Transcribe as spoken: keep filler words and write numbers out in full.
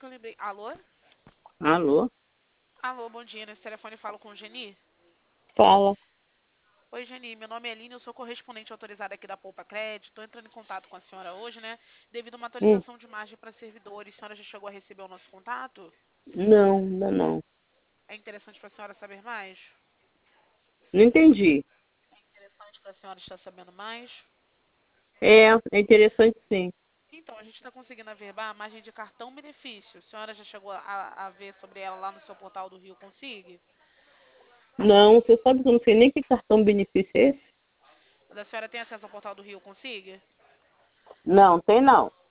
que eu lembrei. Alô? Alô? Alô, bom dia. Nesse telefone eu falo com o Geni. Fala. Oi, Geni. Meu nome é Aline, eu sou correspondente autorizada aqui da Poupa Crédito. Estou entrando em contato com a senhora hoje, né? Devido a uma Hum, atualização de margem para servidores. A senhora já chegou a receber o nosso contato? não, ainda não. É interessante para a senhora saber mais? Não entendi. Interessante para a senhora estar sabendo mais? É, é interessante sim. Então, a gente está conseguindo averbar a margem de cartão benefício. A senhora já chegou a, a ver sobre ela lá no seu portal do Rio Consigue? Não, você sabe que eu não sei nem que cartão benefício é esse? A senhora tem acesso ao portal do Rio Consiga? Não, tem não.